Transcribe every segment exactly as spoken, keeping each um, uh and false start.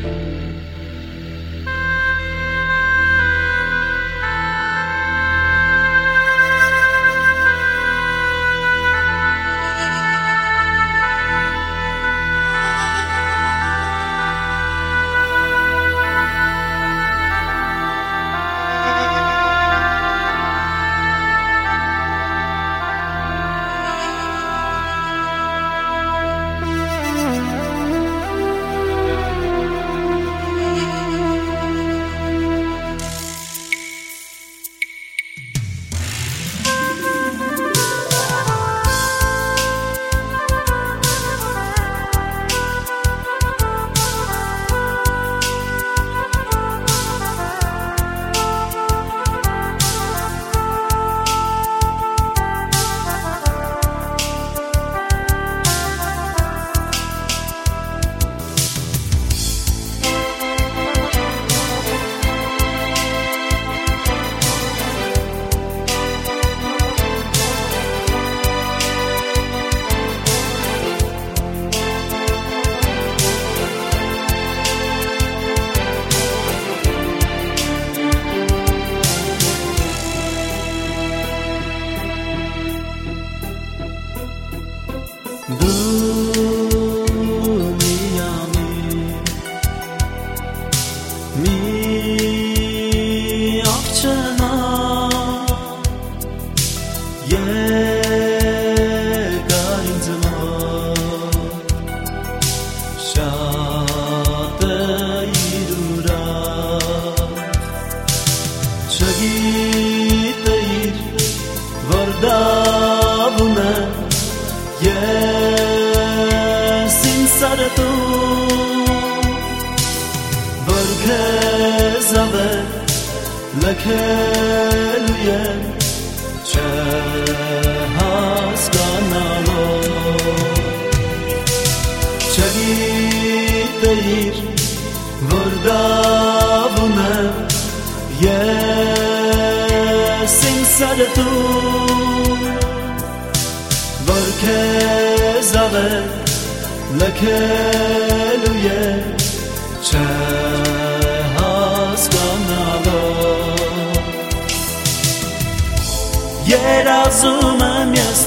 Երազում եմ ես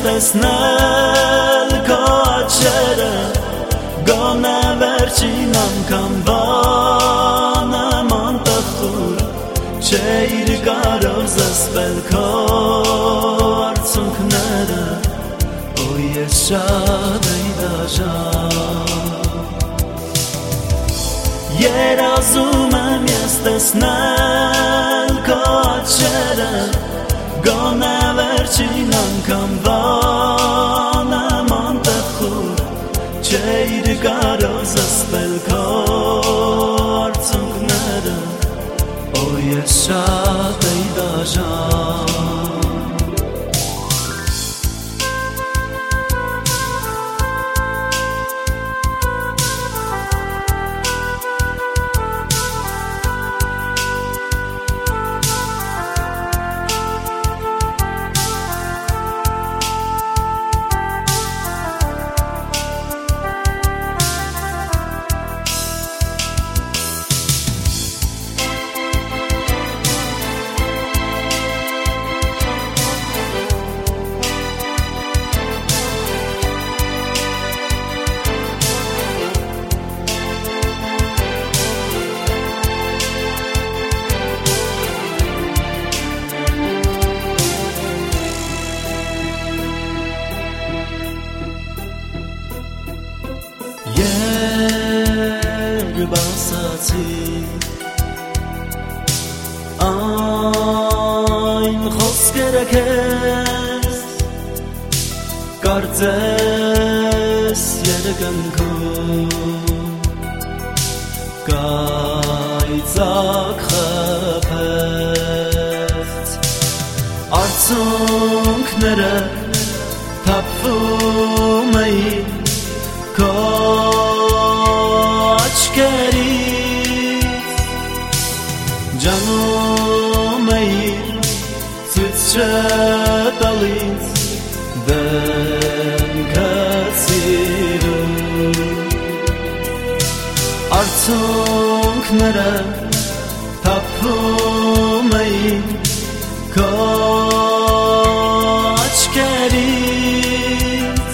տեսնել քո աչքերը, գոնե վերջին անգամ բանեմ անտխուր, չէիր կարող զսպել քո արցունքները, ու ես շատ էի դաժան։ Երազում եմ ես տեսնել քո աչքերը, գոնե վերջին անգամ բանեմ անտխուր, չէիր կարող զսպել քո արցունքները, ու ես շատ էի դաժան։ Երբ ասացի այն խոսքերը քեզ, կարծես երկնքում կայծակ խփեց, արցունքները թափվում էին քո աչքերից, ջանում էիր ցույց չտալիս դեմքդ սիրուն, արցունքները արցունքները թափվում էին քո աչքերից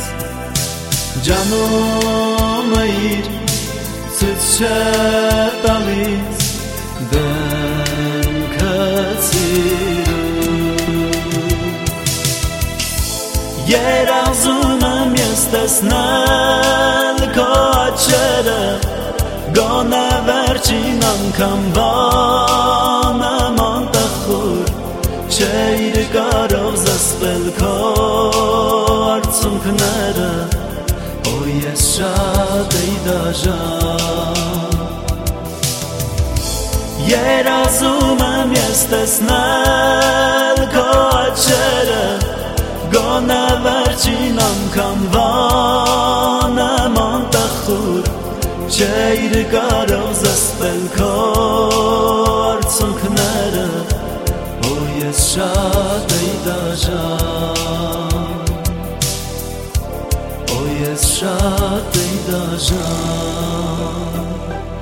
ջանում էիր ցույց չտալիս դեմքդ սիրուն երազում եմ ես տեսնել քո աչքերը գոնե վերջին անգամ բանեմ անտխուր չէիր կարող զսպել քո արցունքները օ ես շատ էի դաժան երազում եմ ես տեսնել քո աչքերը գոնե վերջին անգամ բանեմ անտխուր չէիր կարող զսպել քո արցունքները օ ես շատ էի դաժան օ ես շատ էի դաժան